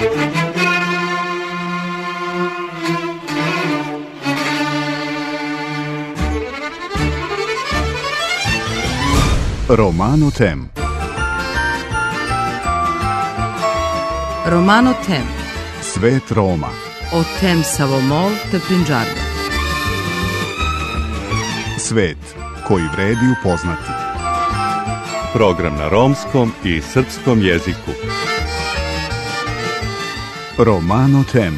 Romano Tem. Romano Tem. Svet Roma. O Tem Savomol te Prinđarda. Svet koji vredi upoznati. Program na romskom i srpskom jeziku. Romano Tem.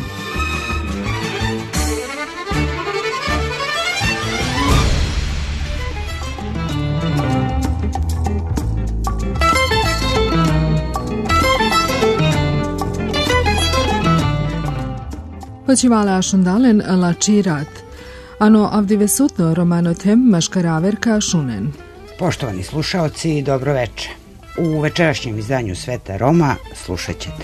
Počivale ašundalen lačirat. Ano avdivesutno Romano Tem maškaraverka šunen. Poštovani slušaoci, dobro veče. U večerašnjem izdanju Sveta Roma slušat ćete.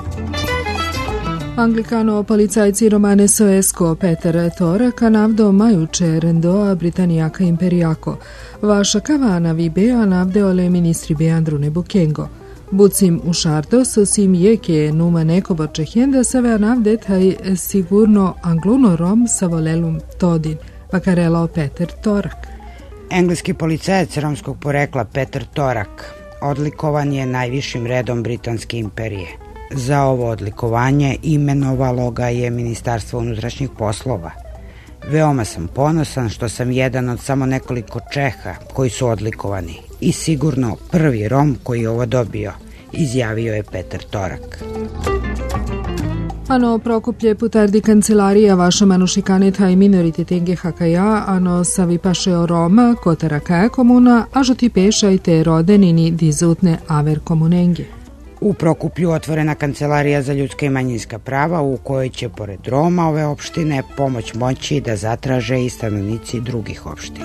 Anglikano policajci Romane Soesko Peter Torak navdo majuče rendoa Britanijaka imperijako. Vaša kavana vibea navdeole ministri Beandrune Bukengo. Bucim u šartos sim jeke numa neko borčehenda save navdet haj sigurno angluno rom sa volelum todin, vakarelao Peter Torak. Engleski policajac romskog porekla Peter Torak odlikovan je najvišim redom Britanske imperije. Za ovo odlikovanje imenovalo ga je Ministarstvo unutrašnjih poslova. Veoma sam ponosan što sam jedan od samo nekoliko Čeha koji su odlikovani i sigurno prvi Rom koji je ovo dobio, izjavio je Peter Torak. Ano Prokuplje putardi kancelarija vaša manušikanet i minoritete HKA, ano savi pašeo Roma, kotara kaja komuna, a žoti pešajte rodenini dizutne aver komunenge. U Prokuplju otvorena kancelarija za ljudska i manjinska prava u kojoj će pored Roma ove opštine pomoć moći da zatraže i stanovnici drugih opština.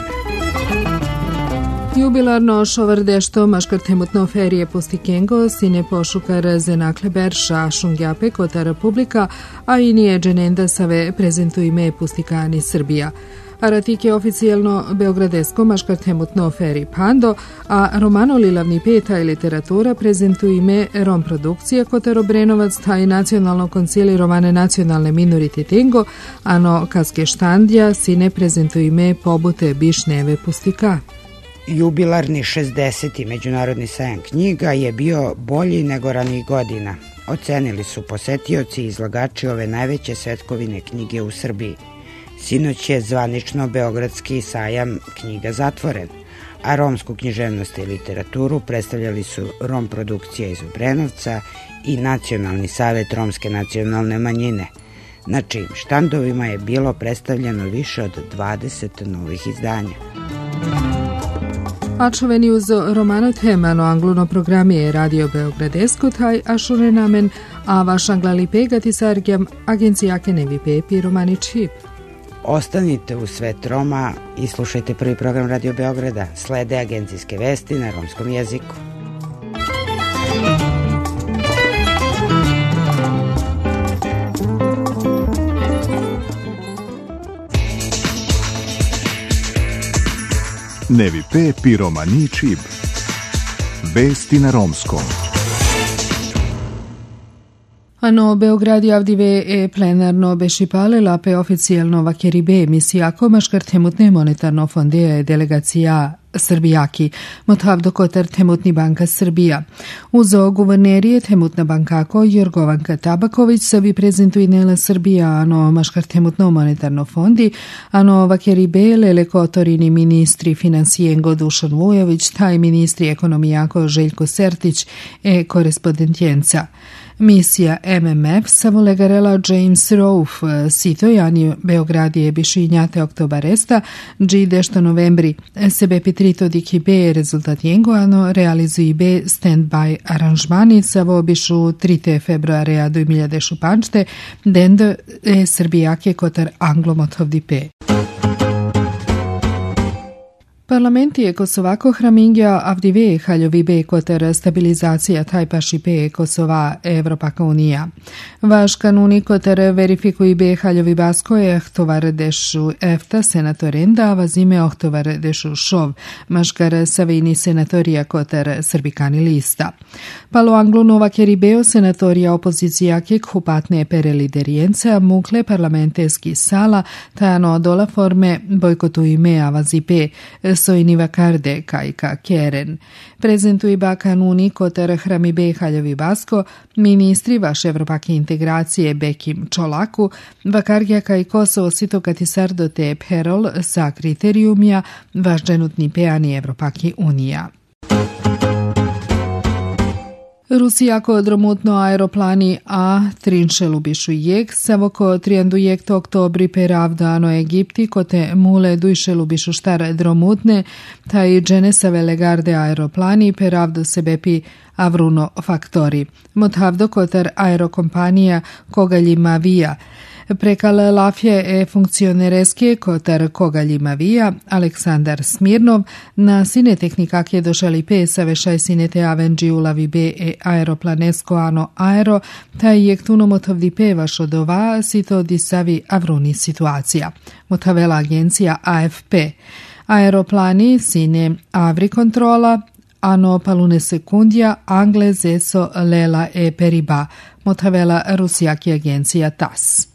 Jubilarno šovrdešto maškartemutno ferije postikengo sine pošukar zenakle berša šungjape kota republika, a i nije dženenda save prezentujme pustikani Srbija. Aratik je oficijalno beogradesko maškartemutno feri pando, a romano Lilavni peta i literatura prezentujme rom produkcije kota Obrenovac taj nacionalno koncili romane nacionalne minorititengo, ano kaske štandja sine prezentujme pobute bišneve pustika. Jubilarni 60. Međunarodni sajam knjiga je bio bolji nego ranijih godina. Ocenili su posetioci i izlagači ove najveće svetkovine knjige u Srbiji. Sinoć je zvanično Beogradski sajam knjiga zatvoren, a romsku književnost i literaturu predstavljali su Rom produkcija iz Obrenovca i Nacionalni savet romske nacionalne manjine, na čijim štandovima je bilo predstavljeno više od 20 novih izdanja. Ačoveni uz Romano Temano angluno programije Radio Beogradesko taj ašurenamen, a vaš anglali pegati sargjam agencijake nevi pepi romani čip. Ostanite u Svet Roma i slušajte prvi program Radio Beograda. Slede agencijske vesti na romskom jeziku. Nevi pepi romani čib. Vesti na romskom. Ano Beograd javdive plenarno bešipale lape oficijalno vakeribe emisijako maškartemutne monetarno fonde delegacija Srbijaki, motavdo kotar temutni banka Srbija. Uzo guvernerije temutna bankako Jorgovanka Tabaković savi prezentujnela Srbija ano maškar temutno monetarno fondi, ano vakeribe lele kotorini ministri finansijengo Dušan Vujović, taj ministri ekonomijako Željko Sertić korespondentjenca. Misija MMF savolegarela James Rouf sitojani Beogradije bišinjate oktobaresta, dži dešto novembri sebe pitrito dikibe rezultat jengoano realizuji be stand-by aranžmani savo bišu 3. februarea 2016 dende Srbijake kotar anglomotovdi pe. Parlamenti Kosovako hramingja avdive haljovi koter stabilizacija tajpaši pe Kosova Evropaka unija. Vaš kanuni koter verifikuj be haljovi basko je ohtovar dešu efta senatorenda vazime ohtovar dešu šov, maškar savini senatorija koter srbikani lista. Palo anglo nova keribeo senatorija opozicija kek hupatne pere liderijenca mukle parlamenteski sala tajano dola forme bojkotu ime avazipe Sojni vakarde kajka keren. Prezentui ba kanuni koter hramibe haljovi basko, ministri vaš evropake integracije Bekim Čolaku, vakargja kaj Kosovo sitokati sardote perol sa kriterijumja vaš dženutni peani Evropaki unija. Rusija kodromutno aeroplani A-3 lubišu jek, savoko triandu jek to oktobri per avdano Egipti, kote mule dujše lubišu štar dromutne, taj dženesave legarde aeroplani per avdo sebepi avruno faktori. Mothavdo koter aerokompanija kogaljima vija. Prekal lafje e funkcionereske kotar kogaljima vija Aleksandar Smirnov na sine tehnikak je došali pe savešaj sinete avenđi ulavi be e aeroplanesko ano aero, taj je ktuno motovdi pe vašo dova sito disavi avruni situacija. Motavela agencija AFP. Aeroplani sine avri kontrola, ano palune sekundja angle zeso lela e periba. Motavela rusijaki agencija TAS.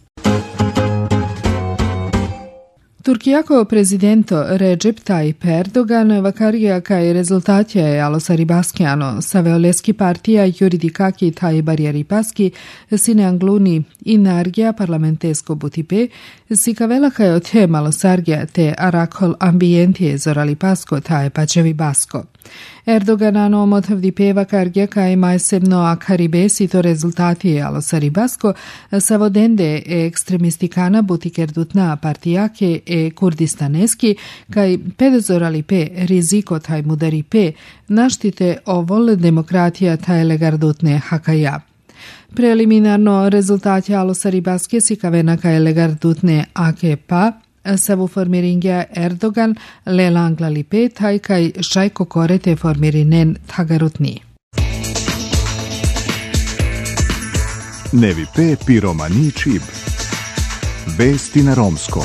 Turkijako prezidento Recep Tayyip Erdogan vakarija kaj rezultatja je alosaribaskiano saveoleski partija juridikaki taj barjeripaski sine angluni inargija parlamentesko butipe si kavela kaj od he malosargija te arakol ambientije zoralipasko taj pačevi basko. Erdoganano motovdi peva kargja kaj majsebno akaribe si to rezultati je alosaribasko savodende ekstremistikana butikerdutna partijake kurdistaneski kaj pedozorali pe riziko taj mudari pe naštite ovol demokratija taj legardutne hakaja. Preliminarno rezultati alosaribaske si kavena kaj legardutne AKP savu formiringja Erdogan lelangla lipe taj kaj šajko korete formirinen tagarutni. Nevi pe piromani čib. Vesti na romskom.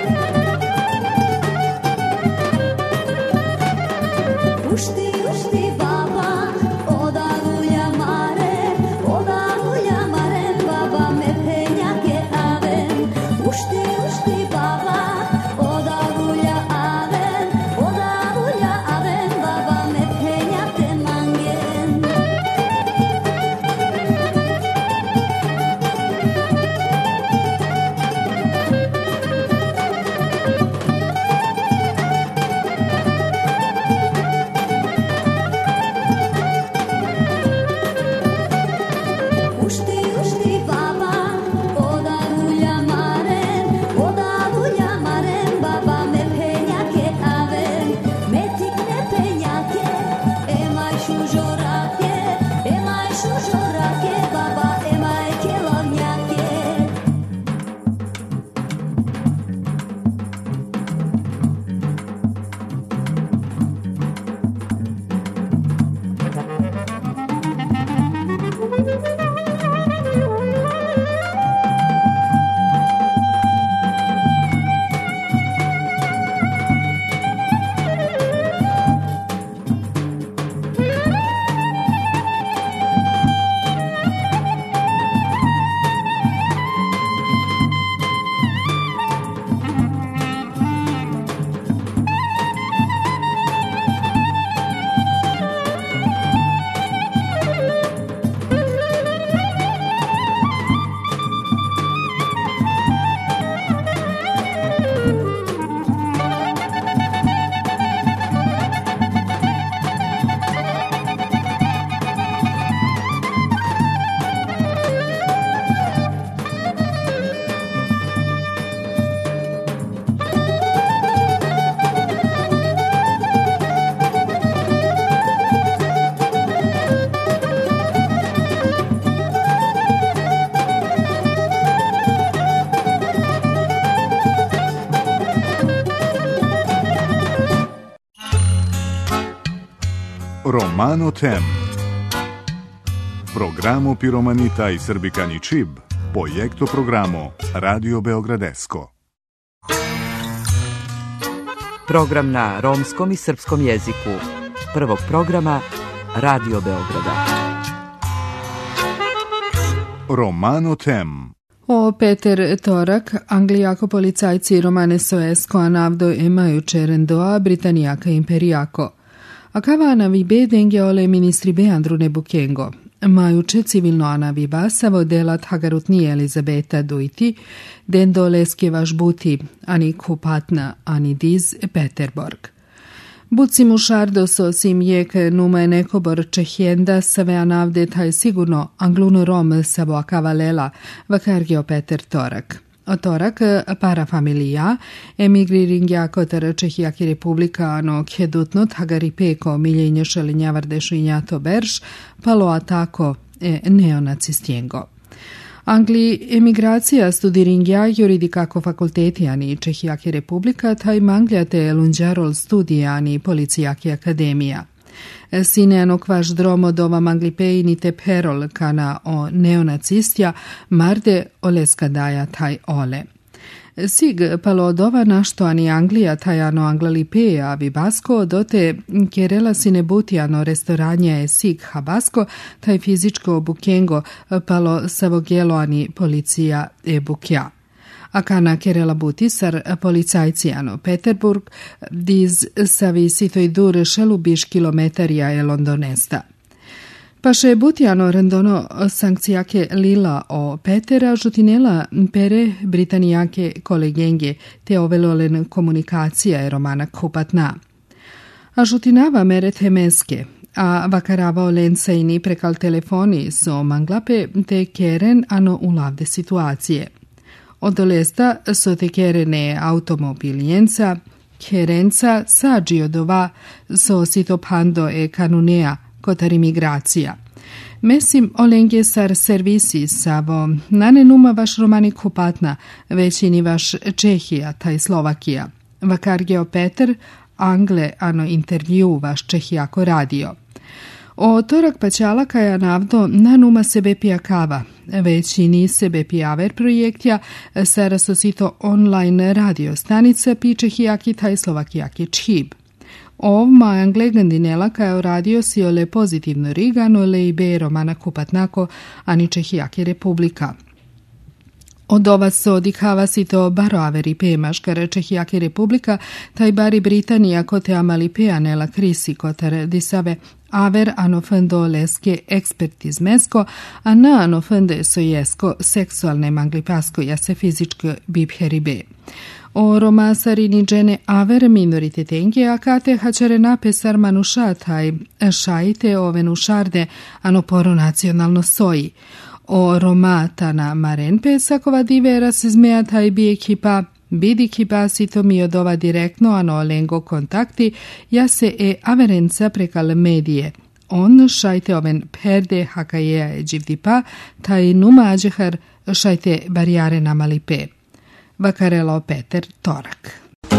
Ušti Romano Tem. Programo Piromanita i Srbikani Čib, projekto programo Radio Beogradesko. Program na romskom i srpskom jeziku. Prvog programa Radio Beograda. Romano Tem. O Peter Torak, anglijako policajci Romane Soesko anavdo emaju čerendoa Britanijaka imperijako. Akava anavi be denge ole ministri be Andrune Bukengo. Majuče civilno anavi basavo delat hagarutni Elizabeta Duiti, dendo leskevaš buti, ani kupatna, ani diz Peterborg. Buci mušardo so sim jek nume nekobor čehjenda save anavde taj sigurno angluno rom savo akavalela, vakargio Peter Torak. O Torak para familija emigriringja kotar Čehijaki republika no kjedutnot hagari peko miljenje šelinjavardešu injato berš, palo atako neonacistjengo. Angli emigracija studiringja juridikako fakultetijani Čehijaki republika taj mangljate lunđarol studijani policijaki akademija. Sineano kvaš dromo dova manglipejni te perol kana o neonacistja marde oleska daja taj ole. Sig palo dova našto ani Anglija tajano anglalipeja vibasko dote kerela sine butijano restoranja je sig habasko taj fizičko bukengo palo savogelo ani policija e bukja. Akana kerela butisar policajcijano Peterburg diz savi sitoj dur šelubiš kilometarija je londonesta. Paše butijano rendono sankcijake lila o Petera žutinela pere britanijake kolegenge te ovelolen komunikacija je romana kupatna. A žutinava mere temeske, a vakarava olensajni prekal telefoni so manglape te keren ano ulavde situacije. Od lesta so te kerene automobilijenca, kerenca sađiodova so sitopando e kanunea kotar imigracija. Mesim olenge sar servisi savo, nane numa vaš romani kupatna, većini vaš Čehija, taj Slovakija. Vakargeo Peter, Angle, ano intervju vaš Čehijako radio. O Torak paćalaka je navdo nanuma sebe pija kava, većini sebe pijaver projektja, sara sosito online radio stanica pi Čehijaki taj Slovakijaki Čhib. Ovma Anglegandinela kao radio si ole pozitivno rigano le ibe romana kupatnako ani Čehijaki republika. Od ova se odikava si to baroaveri pemaškara Čehijaki republika, taj bari Britanija kote amali peanela krisi kotar disave aver anofendo leske ekspertizmesko, a na anofende sojesko seksualne manglipasko jase fizičko bibheribe. O romasarini džene aver minoritetenke akate hačare napesar manušataj šajte ove nušarde anoporo nacionalno soji. O romatana maren pesakova divera se zmejataj bi ekipa bidi kibasito mi odova direktno ano lengo kontakti ja se averenca prekal medije. On šajte oven perde hakajeja e dživdipa taj numa ađehar šajte barijare namalipe. Vakarelo Peter Torak.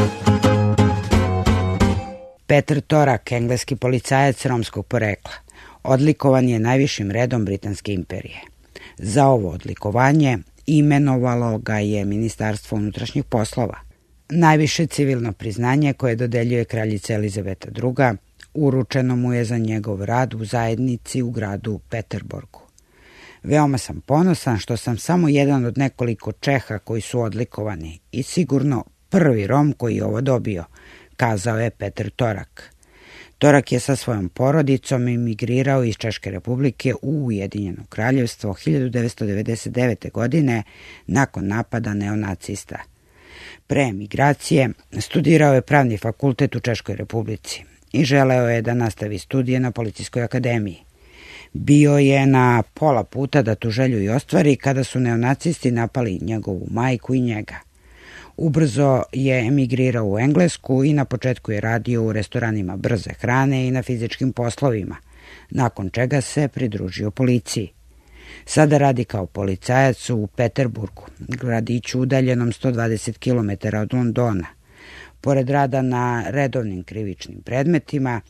Peter Torak, engleski policajac romskog porekla, odlikovan je najvišim redom Britanske imperije. Za ovo odlikovanje imenovalo ga je Ministarstvo unutrašnjih poslova. Najviše civilno priznanje koje dodeljuje kraljica Elizabeta II. Uručeno mu je za njegov rad u zajednici u gradu Peterborgu. Veoma sam ponosan što sam samo jedan od nekoliko Čeha koji su odlikovani i sigurno prvi Rom koji je ovo dobio, kazao je Peter Torak. Torak je sa svojom porodicom emigrirao iz Češke republike u Ujedinjeno kraljevstvo 1999. godine nakon napada neonacista. Pre emigracije studirao je pravni fakultet u Češkoj republici i želeo je da nastavi studije na Policijskoj akademiji. Bio je na pola puta da tu želju i ostvari kada su neonacisti napali njegovu majku i njega. Ubrzo je emigrirao u Englesku i na početku je radio u restoranima brze hrane i na fizičkim poslovima, nakon čega se pridružio policiji. Sada radi kao policajac u Peterburgu, gradiću udaljenom 120 km od Londona. Pored rada na redovnim krivičnim predmetima,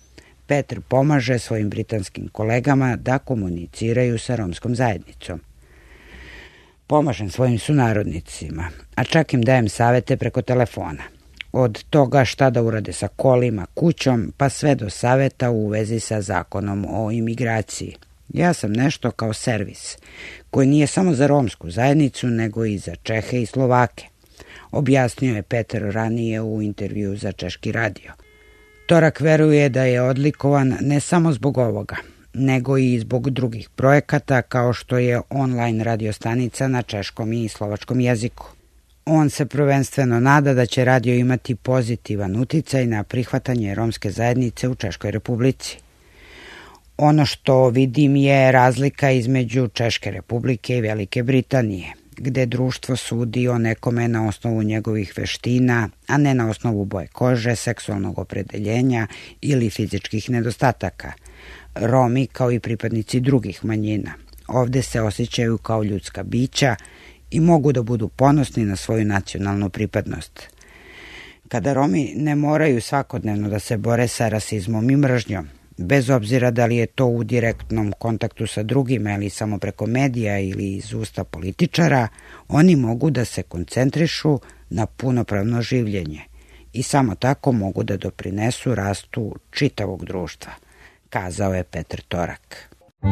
Petr pomaže svojim britanskim kolegama da komuniciraju sa romskom zajednicom. Pomažem svojim sunarodnicima, a čak im dajem savete preko telefona. Od toga šta da urade sa kolima, kućom, pa sve do saveta u vezi sa zakonom o imigraciji. Ja sam nešto kao servis, koji nije samo za romsku zajednicu, nego i za Čehe i Slovake, objasnio je Petar ranije u intervju za Češki radio. Torak veruje da je odlikovan ne samo zbog ovoga, nego i zbog drugih projekata kao što je online radiostanica na češkom i slovačkom jeziku. On se prvenstveno nada da će radio imati pozitivan uticaj na prihvatanje romske zajednice u Češkoj Republici. Ono što vidim je razlika između Češke Republike i Velike Britanije, gde društvo sudi o nekome na osnovu njegovih veština, a ne na osnovu boje kože, seksualnog opredeljenja ili fizičkih nedostataka. Romi, kao i pripadnici drugih manjina, ovde se osjećaju kao ljudska bića i mogu da budu ponosni na svoju nacionalnu pripadnost. Kada Romi ne moraju svakodnevno da se bore sa rasizmom i mržnjom, bez obzira da li je to u direktnom kontaktu sa drugima ili samo preko medija ili iz usta političara, oni mogu da se koncentrišu na punopravno življenje i samo tako mogu da doprinesu rastu čitavog društva, kazao je Petr Torak.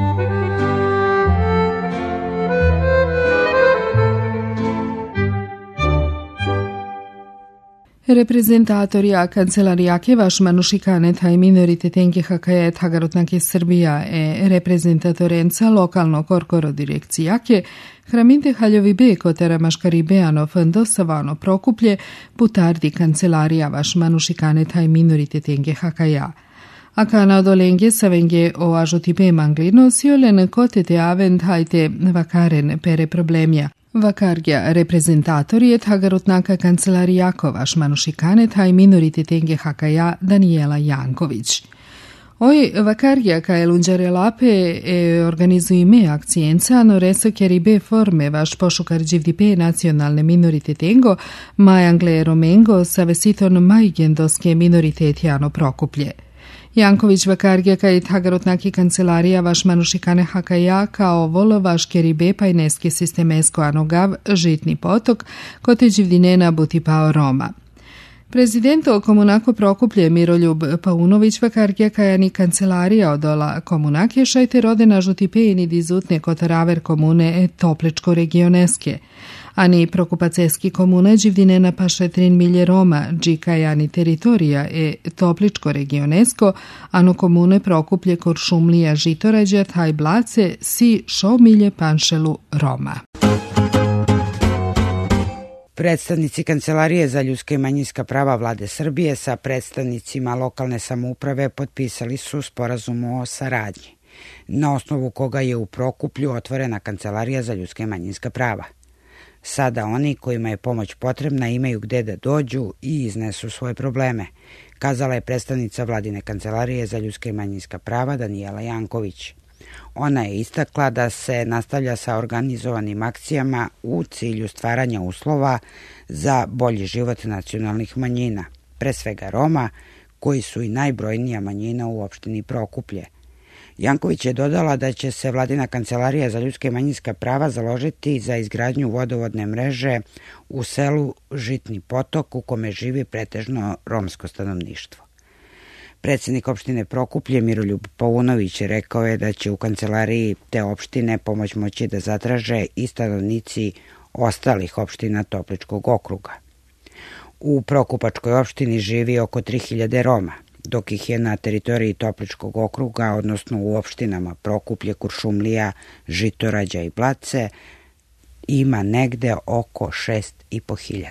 Reprezentatorja Kancelarijake Vašmanušikane taj minoriteten GHKE Tagarutnake Srbija reprezentatorenca lokalno korkoro direkcijake Hraminte Haljovi B kotera Maškari Beano Fndo Savano Prokuplje putardi Kancelarija Vašmanušikane taj minoriteten GHKE. Akana odolenge savenge o ažoti B manglino siolen kotete avent hajte vakaren pere problemja. Vakargja reprezentator je Tagarutnaka Kancelarijako Vašmanušikane taj minoriteten GHKE Danijela Janković. Oj vakargja kaj lunđare lape organizujime akcijenca no reso kjeribe forme vaš pošukar dživdipe nacionalne minoritetengo majangle romengo savesiton majgendoske minoritetjano Prokuplje. Janković vakargja kaj Tagarutnaki Kancelarija Vašmanušikane HKE kao volo vaš keribe pajneske sistemesko anogav žitni potok kote dživdinena butipao Roma. Prezidento Komunako Prokuplje Miroljub Paunović vakargja kajani Kancelarija odola Komunake šajte rodena žutipejni dizutne kotaraver komune Topličko regioneske. Ani Prokupaceski komune dživdinena paše 3 milje Roma, džikajani teritorija Topličko regionesko, ano komune Prokuplje Koršumlija Žitorađa, taj blace si šo milje panšelu Roma. Predstavnici Kancelarije za ljudska i manjinska prava Vlade Srbije sa predstavnicima lokalne samouprave potpisali su sporazum o saradnji, na osnovu koga je u Prokuplju otvorena Kancelarija za ljudska i manjinska prava. Sada oni kojima je pomoć potrebna imaju gde da dođu i iznesu svoje probleme, kazala je predstavnica Vladine Kancelarije za ljudska i manjinska prava Danijela Janković. Ona je istakla da se nastavlja sa organizovanim akcijama u cilju stvaranja uslova za bolji život nacionalnih manjina, pre svega Roma, koji su i najbrojnija manjina u opštini Prokuplje. Janković je dodala da će se Vladina Kancelarija za ljudska i manjinska prava založiti za izgradnju vodovodne mreže u selu Žitni potok u kome živi pretežno romsko stanovništvo. Predsjednik opštine Prokuplje Miroljub Paunović rekao je da će u kancelariji te opštine pomoć moći da zatraže i stanovnici ostalih opština Topličkog okruga. U Prokupačkoj opštini živi oko 3000 Roma, dok ih je na teritoriji Topličkog okruga, odnosno u opštinama Prokuplje, Kuršumlija, Žitorađa i Blace, ima negde oko 6500.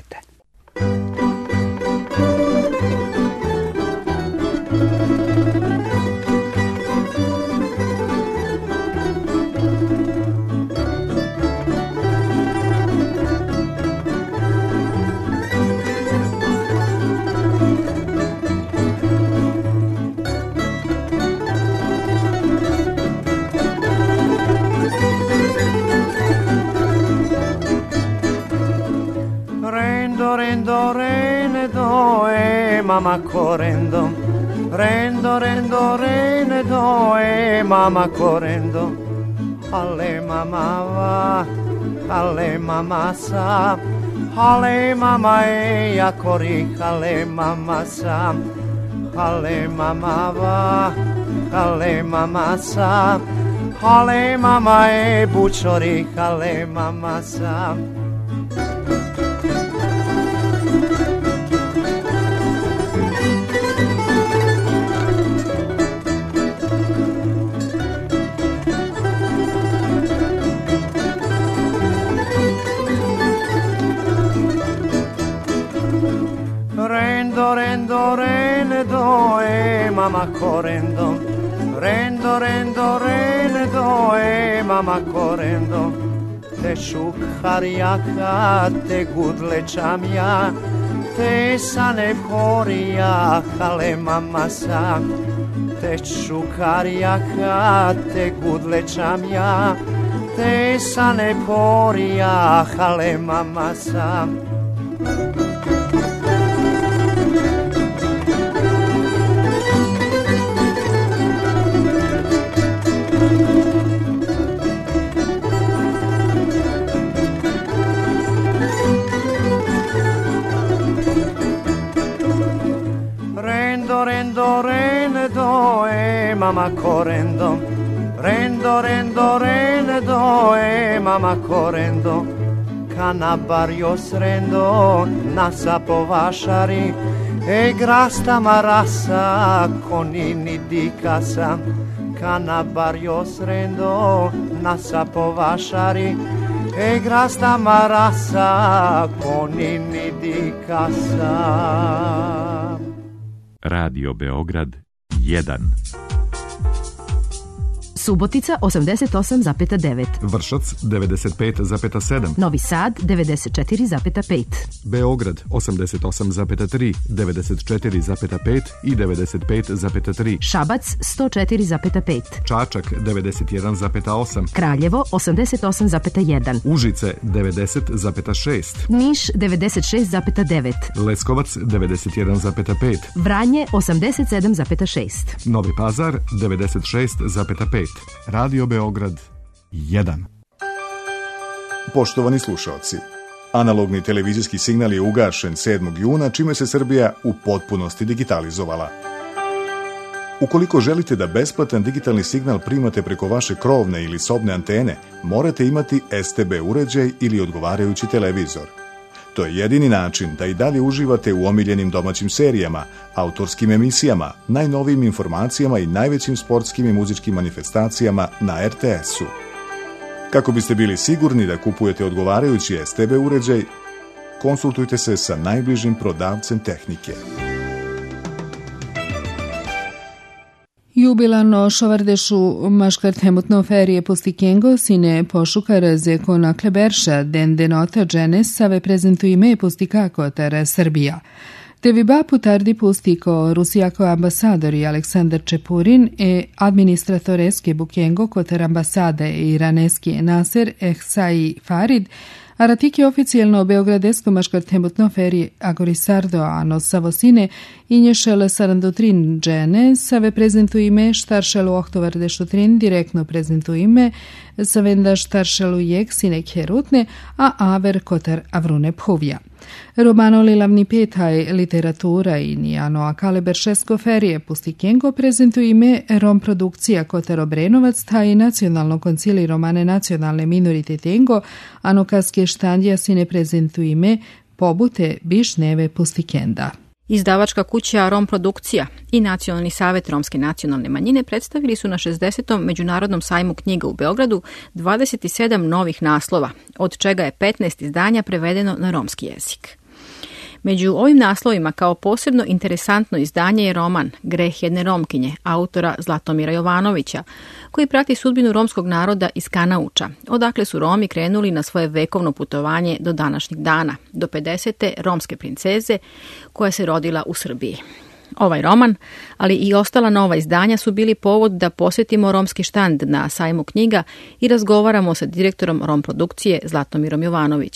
Mama correndo Rendo, rendo, rene do e mama correndo. Ale mama va, ale mama sa. Ale mama e ja kori, ale mama sa. Ale mama va, ale mama sa. Ale mama e bučori, ale mama sa. Rendo, rendo, rene do e mama correndo. Rendo, rendo, rene do e mama correndo. Te šukharjaka, te gudlečam ja, te sane porija, ale mama sa. Te šukharjaka, te gudlečam ja, te sane porija, ale mama sa. Rendo, rene do e mama correndo. Rendo, rendo, rene do e mama correndo. Canabario srendo, nasa povašari. E grasta marasa, konini di casa. Canabario srendo, nasa povašari. E grasta marasa, konini di casa. Radio Beograd 1. Subotica 88,9. Vršac 95,7. Novi Sad 94,5. Beograd 88,3, 94,5 i 95,3. Šabac 104,5. Čačak 91,8. Kraljevo 88,1. Užice 90,6. Niš 96,9. Leskovac 91,5. Vranje 87,6. Novi Pazar 96,5. Radio Beograd 1. Poštovani slušaoci, analogni televizijski signal je ugašen 7. juna, čime se Srbija u potpunosti digitalizovala. Ukoliko želite da besplatan digitalni signal primate preko vaše krovne ili sobne antene, morate imati STB uređaj ili odgovarajući televizor. To je jedini način da i dalje uživate u omiljenim domaćim serijama, autorskim emisijama, najnovijim informacijama i najvećim sportskim i muzičkim manifestacijama na RTS-u. Kako biste bili sigurni da kupujete odgovarajući STB uređaj, konsultujte se sa najbližim prodavcem tehnike. Jubilarno šovardešu maškartemutno ferije pustikengo sine pošukar zeko nakle berša den denota dženes save prezentu ime pustikako tere Srbija. Devi bapu tardi pustiko Rusijako ambasadori Aleksandar Čepurin e administratoreske bukengo koter ambasade iraneski Naser Ehsai Farid, Aratiki oficijalno beogradesko maškartemutno feri agorisardo ano savosine inješele sarandotrin džene save prezentu ime štaršelu ohtovardešutrin direktno prezentu ime savenda štaršelu jek sine kerutne a aver kotar avrune phovja. Romano Lilavni petaj literatura i nijano akale beršesko ferije pustikengo prezentu ime rom produkcija kotar Obrenovac ta i nacionalno koncili romane nacionalne minoritetengo ano kaske štandija sine prezentu ime pobute biš neve pustikenda. Izdavačka kuća Rom Produkcija i Nacionalni savjet romske nacionalne manjine predstavili su na 60. Međunarodnom sajmu knjiga u Beogradu 27 novih naslova, od čega je 15 izdanja prevedeno na romski jezik. Među ovim naslovima kao posebno interesantno izdanje je roman Greh jedne Romkinje, autora Zlatomira Jovanovića, koji prati sudbinu romskog naroda iz Kanauča, odakle su Romi krenuli na svoje vekovno putovanje do današnjeg dana, do 50. romske princeze koja se rodila u Srbiji. Ovaj roman, ali i ostala nova izdanja su bili povod da posjetimo romski štand na sajmu knjiga i razgovaramo sa direktorom Rom Produkcije Zlatomirom Jovanovićem.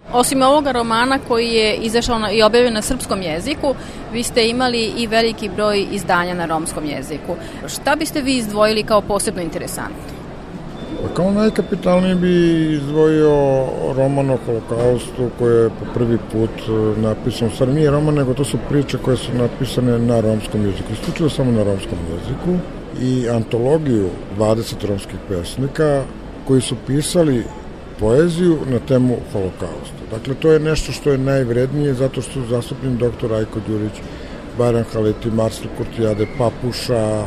Osim ovoga romana koji je izašao i objavljen na srpskom jeziku, vi ste imali i veliki broj izdanja na romskom jeziku. Šta biste vi izdvojili kao posebno interesantno? Kao najkapitalniji bi izdvojio roman o Holokaustu koji je po prvi put napisan. U stvari nije roman, nego to su priče koje su napisane na romskom jeziku. Isključivo samo na romskom jeziku. I antologiju 20 romskih pesnika koji su pisali poeziju na temu Holokausta. Dakle, to je nešto što je najvrednije zato što su zastupljeni dr. Rajko Đurić, Bajram Haleti, Marcel Kurtijade, Papuša,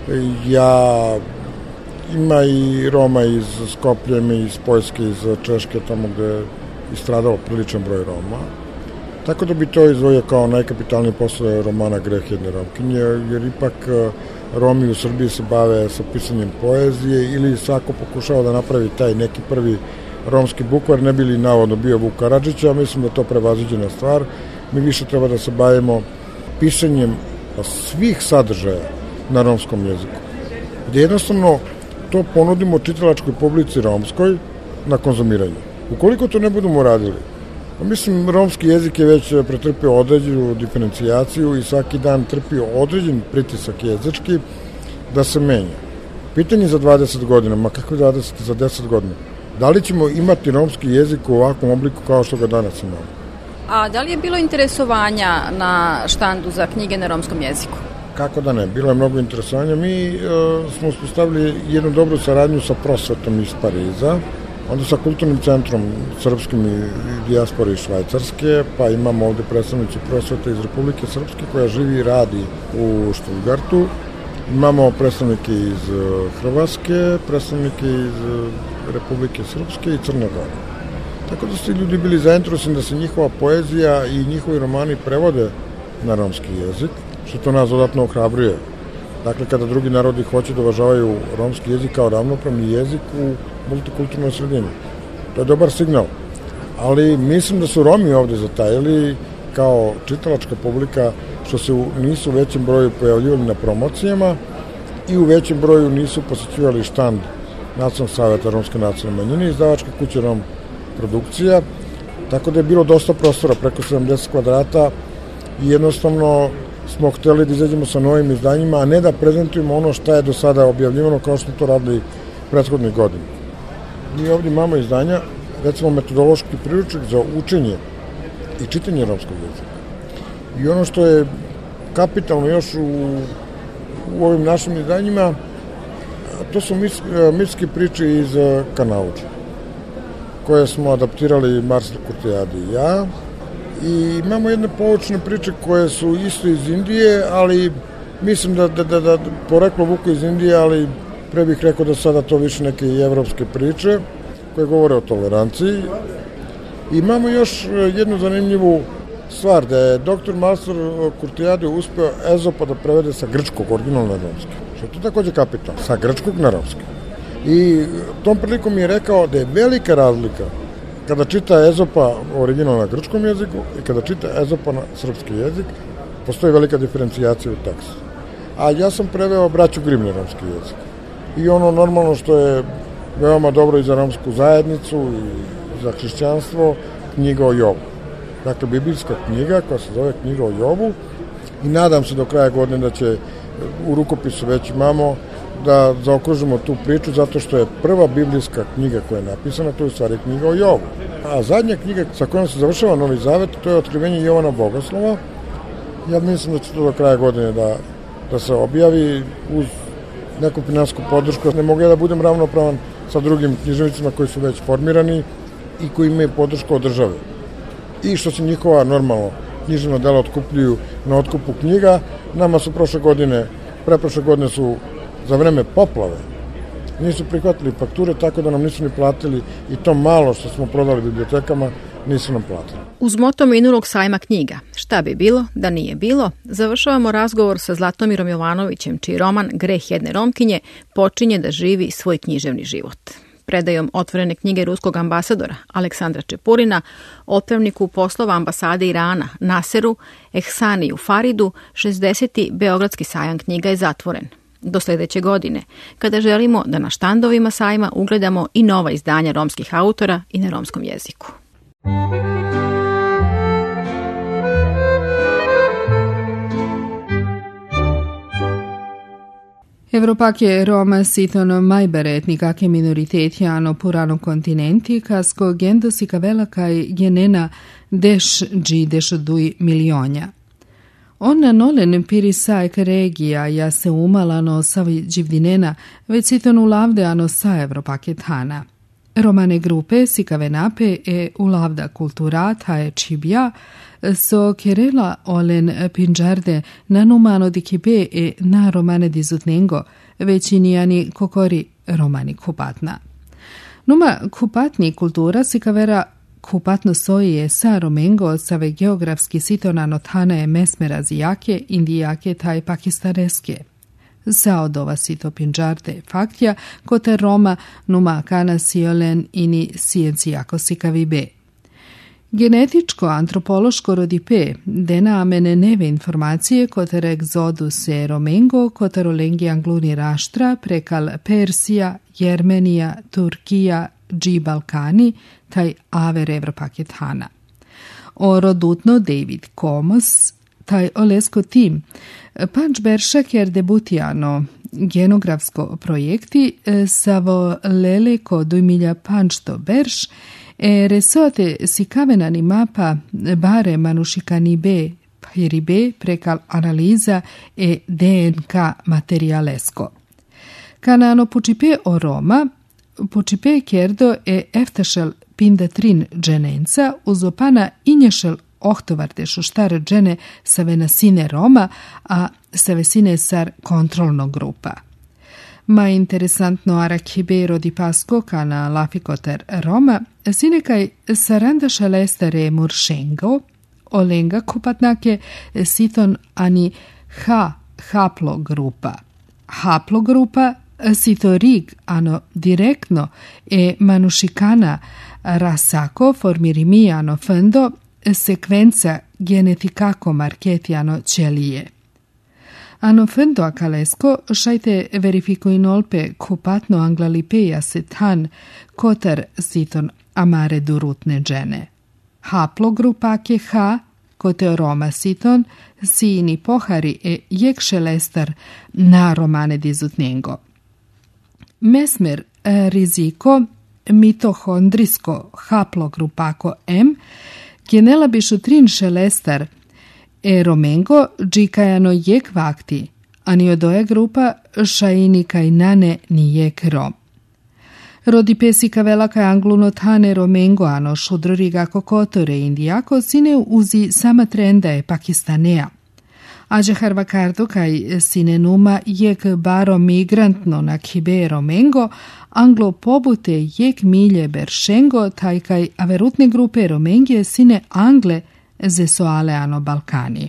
ja, ima i Roma iz Skoplja, iz Poljske, iz Češke, tamo gde je istradao priličan broj Roma. Tako da bi to izdvojio kao najkapitalniji posle romana Greh jedne Romkinje, jer ipak Romi u Srbiji se bave sa pisanjem poezije ili svako pokušava da napravi taj neki prvi romski bukvar, ne bi li navodno bio Vuk Karadžić, a mislim da je to prevaziđena stvar. Mi više treba da se bavimo pisanjem svih sadržaja na romskom jeziku, gde jednostavno to ponudimo čitalačkoj publici romskoj na konzumiranje. Ukoliko to ne budemo radili, mislim, romski jezik je već pretrpio određenu diferencijaciju i svaki dan trpio određen pritisak jezički da se menja. Pitanje za 20 godina, ma kako 20 za 10 godina, da li ćemo imati romski jezik u ovakvom obliku kao što ga danas imamo? A da li je bilo interesovanja na štandu za knjige na romskom jeziku? Kako da ne, bilo je mnogo interesovanja. Mi smo uspostavili jednu dobru saradnju sa prosvetom iz Pariza, onda sa kulturnim centrom srpskim i dijaspore iz Švajcarske, pa imamo ovde predstavnicu prosvete iz Republike Srpske koja živi i radi u Stuttgartu. Imamo predstavnike iz Hrvatske, predstavnike iz Republike Srpske i Crne Gore. Tako da su ljudi bili zainteresovani da se njihova poezija i njihovi romani prevode na romski jezik, što to nas dodatno ohrabruje. Dakle, kada drugi narodi hoće da uvažavaju romski jezik kao ravnopravni jezik u multikulturnoj sredini. To je dobar signal. Ali mislim da su Romi ovde zatajili kao čitalačka publika, što se nisu u većem broju pojavljivali na promocijama i u većem broju nisu posećivali štand Nacionalnog saveta romske nacionalne manjine, izdavačke kuće Rom produkcija, tako da je bilo dosta prostora, preko 70 kvadrata i jednostavno smo hteli da izađemo sa novim izdanjima, a ne da prezentujemo ono šta je do sada objavljivano kao što to radili prethodnih godina. Mi ovdje imamo izdanja, recimo metodološki priručnik za učenje i čitanje romskog jezika. I ono što je kapitalno još u ovim našim izdanjima, to su mitske priče iz Kanauđa, koje smo adaptirali Marcel Kurtijade i ja. I imamo jedne poučne priče koje su isto iz Indije, ali mislim da poreklo vuku iz Indije, ali pre bih rekao da sada to više neke evropske priče koje govore o toleranciji. I imamo još jednu zanimljivu stvar, da je dr. Marcel Kurtijade uspeo Ezopa da prevede sa grčkog originalno na romski, što je to takođe kapitalno, sa grčkog na romski. I tom prilikom mi je rekao da je velika razlika kada čita Ezopa original na grčkom jeziku i kada čita Ezopa na srpski jezik, postoji velika diferencijacija u tekstu. A ja sam preveo Braću Grim na romski jezik. I ono normalno što je veoma dobro i za romsku zajednicu i za hrišćanstvo, knjiga o Jobu. Dakle, biblijska knjiga koja se zove Knjiga o Jobu i nadam se do kraja godine da će u rukopisu već imamo da zaokružimo tu priču, zato što je prva biblijska knjiga koja je napisana, to je u stvari knjiga o Jobu. A zadnja knjiga sa kojom se završava Novi Zavet, to je Otkrivenje Jovana Bogoslova. Ja mislim da će to do kraja godine da se objavi uz neku finansijsku podršku. Ne mogu ja da budem ravnopravan sa drugim književnicima koji su već formirani i koji imaju podršku od države. I što se njihova normalno književna dela otkupljuju na otkupu knjiga, nama su preprošle godine su za vreme poplave nisu prihvatili fakture, tako da nam nisu ni platili i to malo što smo prodali bibliotekama nisu nam platili. Uz moto minulog sajma knjiga Šta bi bilo da nije bilo, završavamo razgovor sa Zlatomirom Jovanovićem, čiji roman Greh jedne Romkinje počinje da živi svoj književni život. Predajom otvorene knjige ruskog ambasadora Aleksandra Čepurina, otpravniku poslova ambasade Irana Naseru Ehsaniju Faridu, 60. Beogradski sajam knjiga je zatvoren. Do sledeće godine, kada želimo da na štandovima sajma ugledamo i nova izdanja romskih autora i na romskom jeziku. Evropake Roma siton mai beretnikake minoriteti hanno purano continenti, casco gendosi cavela kai genena 10,2 milionja. Ona nolen pirisaek regija ja se umalano savi đivdinena, već siton ulavdeano sa Evropake thana. Romane grupe si kavenape e ulavda kultura tae čibja, so kerela olen pinjarde na numano di kibe e na romane di zutnengo, većinijani kokori romani kupatna. Numa kupatni kultura si kavera kupatno soje sa romengo save geografski sitonano thane mesmer azijake, indijake taj pakistaneske. Sa odova sito pinjarde faktja kote Roma numa kana siolen ini sciencijako sikavibe. Genetičko-antropološko rodipe dena amene neve informacije kotere egzodus e romengo kotero lengi angluni raštra prekal Persija, Jermenija, Turkija, G Balkani taj aver Evropake thana. O rodutno David Komos taj olesko tim panč beršaker debutijano genografsko projekti savo leleko 2005 berš e resote si kavenani mapa bare manušikani be piribe prekal analiza e DNK materialesko. Kanano pučipe o Roma, pučipe kerdo e eftašel pindatrin dženenca uzopana inješel ohtovarde šuštare džene save nasine Roma, a save sine sar kontrolno grupa. Ma interesantno arakibe rodipasko kana lafikoter Roma, sinekaj saranda šalestare muršengo, olenga kupatnake siton ani haplogrupa. Haplogrupa sito rig ano direktno e manušikana rasako formirimiano fendo sekvenca genetikako marketiano ćelije. Ano fendo akalesko šajte verifiko inolpe kupatno anglalipeja setan kotar siton amare durutne džene. Haplogrupake H kote Roma siton sini pohari e jekšelestar na romane dizutnengo. Mesmer riziko mitohondrisko haplogrupako M genela bišutrin šelestar e romengo džikajano jek vakti, ani odoja grupa šaini kaj nane ni jek rom. Rodi pesi kavela kaj angluno thane romengo ano šudroriga kokotore indijako sine uzi sama trenda e pakistanea. Ađe harvakardo kaj sine numa jek baro migrantno na kibe romengo, anglo pobute jek milje beršengo taj kaj averutne grupe romengije sine angle ze soale ano Balkani.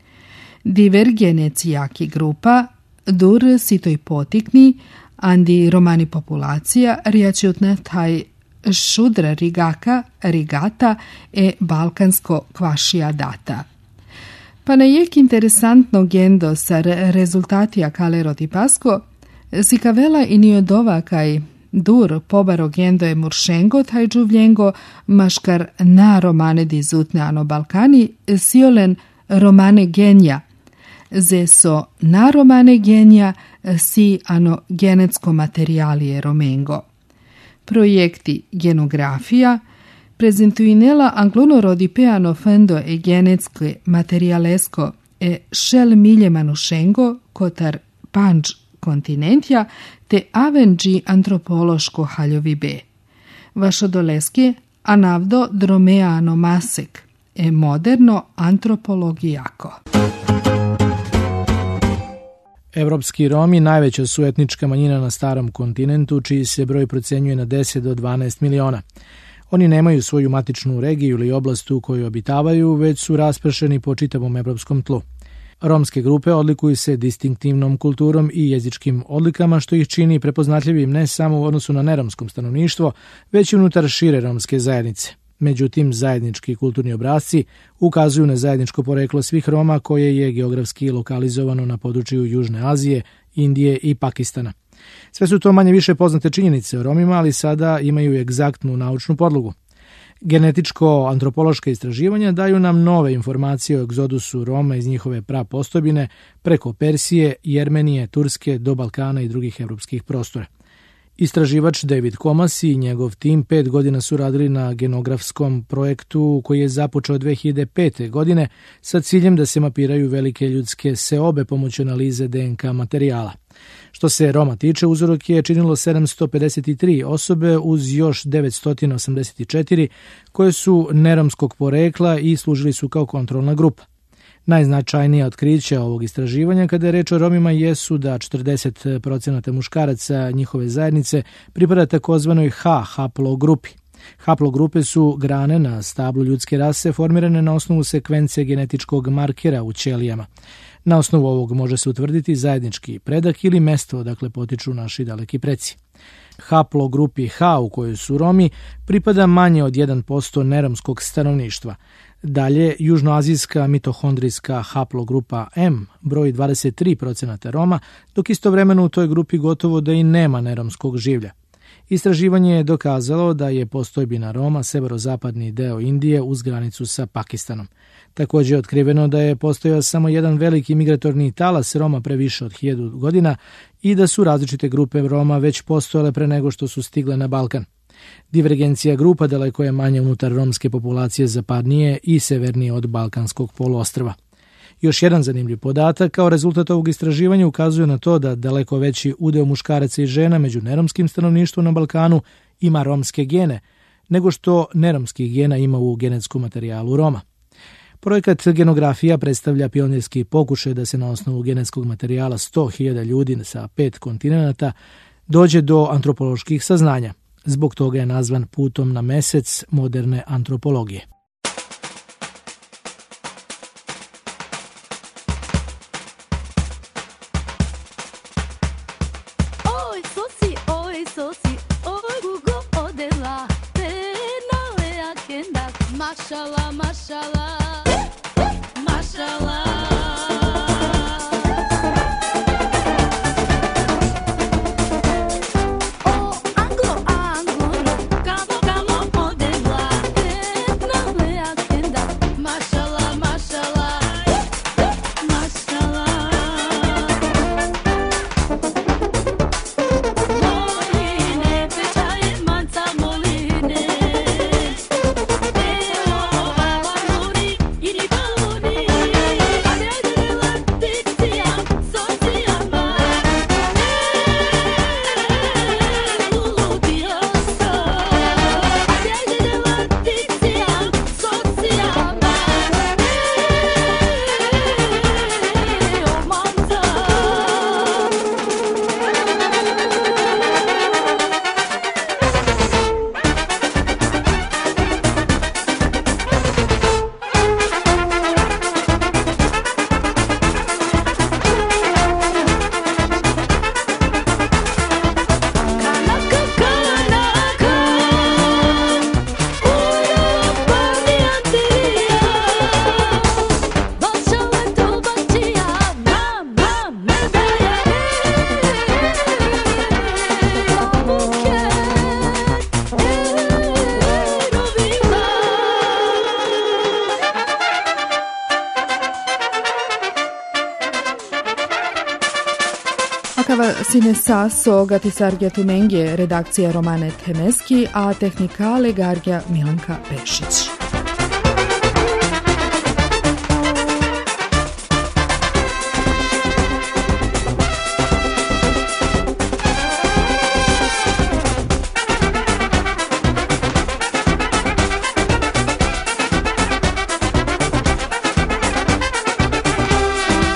Divergenecijaki grupa dur sitoj potikni andi romani populacija rijačutne taj šudra rigata e balkansko kvašija data. Pa na jek interesantno gendo sar rezultatija kale rotipasko, si kavela ini odova kaj dur pobaro gendo e muršengo taj džuvljengo maškar na romane dizutne ano Balkani siolen romane genja. Ze so na romane genja si ano genetsko materijalije romengo. Projekti genografija prezentuinela angluno rodipeano fendo e genetske materialesko e šel milje manušengo kotar panč kontinentja te avenđi antropološko haljovi be. Vašodoleski anavdo dromeano masek e moderno antropologijako. Evropski Romi najveća su etnička manjina na starom kontinentu, čiji se broj procenjuje na 10 do 12 miliona. Oni nemaju svoju matičnu regiju ili oblast u kojoj obitavaju, već su raspršeni po čitavom evropskom tlu. Romske grupe odlikuju se distinktivnom kulturom i jezičkim odlikama, što ih čini prepoznatljivim ne samo u odnosu na neromskom stanovništvo, već i unutar šire romske zajednice. Međutim, zajednički kulturni obrasci ukazuju na zajedničko poreklo svih Roma koje je geografski lokalizovano na području Južne Azije, Indije i Pakistana. Sve su to manje više poznate činjenice o Romima, ali sada imaju egzaktnu naučnu podlogu. Genetičko-antropološka istraživanja daju nam nove informacije o egzodusu Roma iz njihove prapostojbine preko Persije, Jermenije, Turske do Balkana i drugih evropskih prostora. Istraživač David Comas i njegov tim 5 godina su radili na genografskom projektu koji je započeo 2005. godine sa ciljem da se mapiraju velike ljudske seobe pomoću analize DNK materijala. Što se Roma tiče, uzorak je činilo 753 osobe uz još 984 koje su neromskog porekla i služili su kao kontrolna grupa. Najznačajnija otkrića ovog istraživanja kada je reč o Romima jesu da 40% muškaraca njihove zajednice pripada takozvanoj haplogrupi. Haplogrupe su grane na stablu ljudske rase formirane na osnovu sekvence genetičkog markera u ćelijama. Na osnovu ovog može se utvrditi zajednički predak ili mesto odakle potiču naši daleki preci. Haplogrupi H u kojoj su Romi pripada manje od 1% neromskog stanovništva. Dalje, južnoazijska mitohondrijska haplogrupa M broji 23% Roma, dok istovremeno u toj grupi gotovo da i nema neromskog življa. Istraživanje je dokazalo da je postojbina Roma severozapadni deo Indije uz granicu sa Pakistanom. Također je otkriveno da je postojao samo jedan veliki migratorni talas Roma pre više od 1000 godina i da su različite grupe Roma već postojale pre nego što su stigle na Balkan. Divergencija grupa daleko je manja unutar romske populacije zapadnije i severnije od Balkanskog poluostrva. Još jedan zanimljiv podatak kao rezultat ovog istraživanja ukazuje na to da daleko veći udeo muškaraca i žena među neromskim stanovništvom na Balkanu ima romske gene, nego što neromskih gena ima u genetskom materijalu Roma. Projekat Genografija predstavlja pionirski pokušaj da se na osnovu genetskog materijala 100.000 ljudi sa 5 kontinenata dođe do antropoloških saznanja. Zbog toga je nazvan putom na mesec moderne antropologije. Sine Saso, Gatisargja Tumengje, redakcija Romane Temeski, a tehnikale Gargja Milanka Pešić.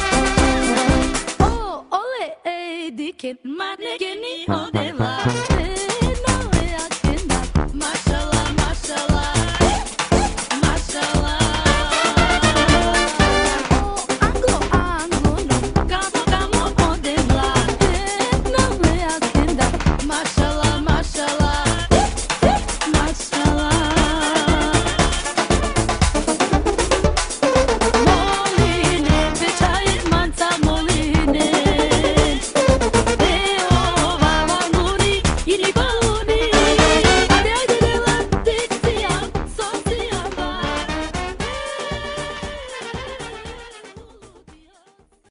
Mane geni odela